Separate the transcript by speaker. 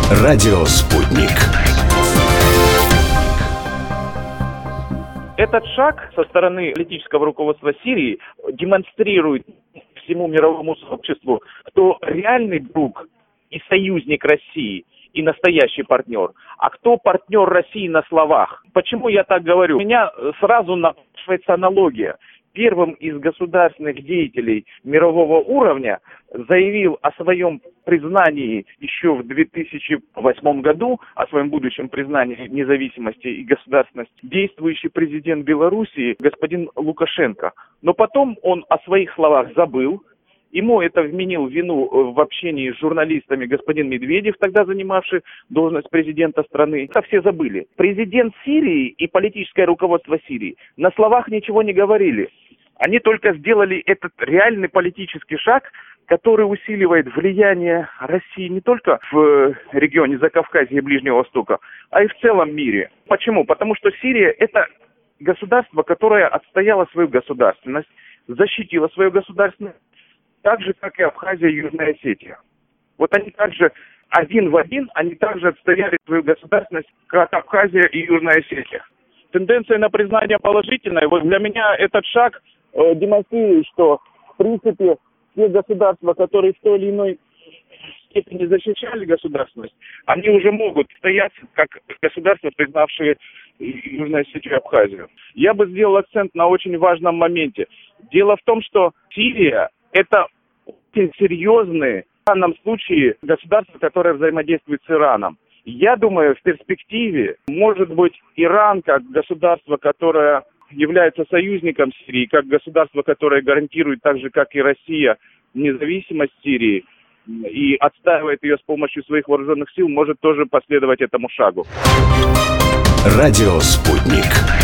Speaker 1: Радио «Спутник».
Speaker 2: Этот шаг со стороны политического руководства Сирии демонстрирует всему мировому сообществу, кто реальный друг и союзник России, и настоящий партнер, а кто партнер России на словах. Почему я так говорю? У меня сразу напрашивается аналогия. Первым из государственных деятелей мирового уровня заявил о своем признании еще в 2008 году, о своем будущем признании независимости и государственности, действующий президент Белоруссии господин Лукашенко. Но потом он о своих словах забыл. Ему это вменил вину в общении с журналистами господин Медведев, тогда занимавший должность президента страны. Это все забыли. Президент Сирии и политическое руководство Сирии на словах ничего не говорили. Они только сделали этот реальный политический шаг, который усиливает влияние России не только в регионе Закавказья и Ближнего Востока, а и в целом мире. Почему? Потому что Сирия – это государство, которое отстояло свою государственность, защитило свою государственность, так же, как и Абхазия и Южная Осетия. Вот они также один в один, они также отстояли свою государственность, как Абхазия и Южная Осетия. Тенденция на признание положительная. Вот для меня этот шаг демонстрирует, что, в принципе, те государства, которые в той или иной степени защищали государственность, они уже могут стоять как государства, признавшие Южную Осетию и Абхазию. Я бы сделал акцент на очень важном моменте. Дело в том, что Сирия – это очень серьезные, в данном случае, государства, которые взаимодействуют с Ираном. Я думаю, в перспективе, может быть, Иран, как государство, которое является союзником Сирии, как государство, которое гарантирует, так же, как и Россия, независимость Сирии и отстаивает ее с помощью своих вооруженных сил, может тоже последовать этому шагу.
Speaker 1: Радио «Спутник».